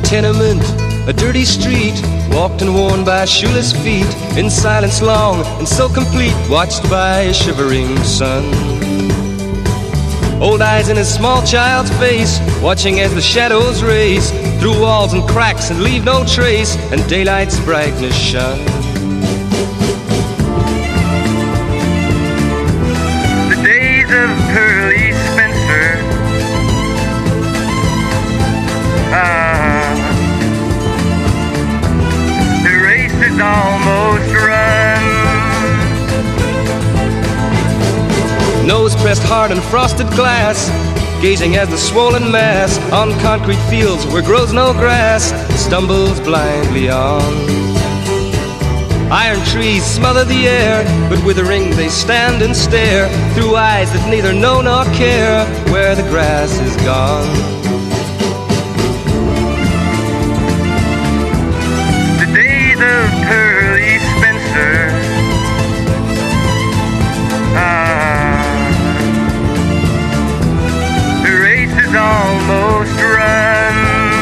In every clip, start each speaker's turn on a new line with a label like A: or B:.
A: tenement, a dirty street, walked and worn by shoeless feet, in silence long and so complete, watched by a shivering sun. Old eyes in a small child's face, watching as the shadows race through walls and cracks and leave no trace, and daylight's brightness shun.
B: The days of Pearly Spencer, the race is almost run.
A: Nose pressed hard on frosted glass, gazing as the swollen mass on concrete fields where grows no grass stumbles blindly on. Iron trees smother the air, but withering they stand and stare through eyes that neither know nor care where the grass is gone.
B: The days of Pearly Spencer, the race is almost run.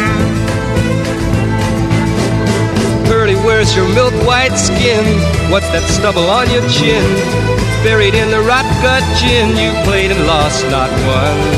A: Pearly, where's your milk-white skin? What's that stubble on your chin? Buried in the rot gut gin, you played and lost, not won.